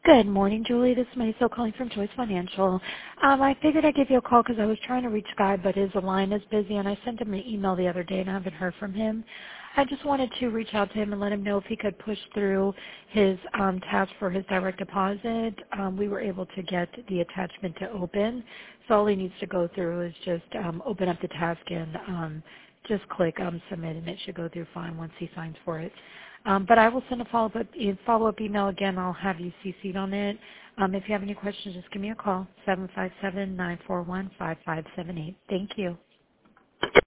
Good morning, Julie. This is Maisel calling from Choice Financial. I figured I'd give you a call because I was trying to reach Guy, but his line is busy, and I sent him an email the other day, and I haven't heard from him. I just wanted to reach out to him and let him know if he could push through his task for his direct deposit. We were able to get the attachment to open, so all he needs to go through is just open up the task and just click submit, and it should go through fine once he signs for it. But I will send a follow-up email again. I'll have you CC'd on it. If you have any questions, just give me a call, 757-941-5578. Thank you.